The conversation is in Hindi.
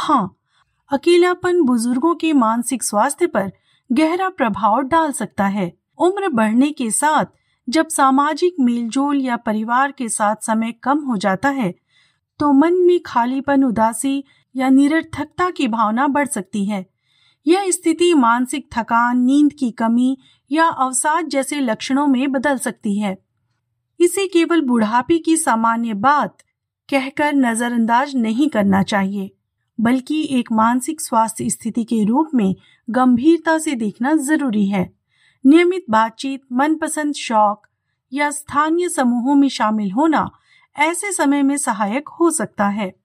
हाँ, अकेलापन बुजुर्गों के मानसिक स्वास्थ्य पर गहरा प्रभाव डाल सकता है। उम्र बढ़ने के साथ जब सामाजिक मेलजोल या परिवार के साथ समय कम हो जाता है, तो मन में खालीपन, उदासी या निरर्थकता की भावना बढ़ सकती है। यह स्थिति मानसिक थकान, नींद की कमी या अवसाद जैसे लक्षणों में बदल सकती है। इसे केवल बुढ़ापे की सामान्य बात कहकर नजरअंदाज नहीं करना चाहिए, बल्कि एक मानसिक स्वास्थ्य स्थिति के रूप में गंभीरता से देखना जरूरी है। नियमित बातचीत, मनपसंद शौक या स्थानीय समूहों में शामिल होना ऐसे समय में सहायक हो सकता है।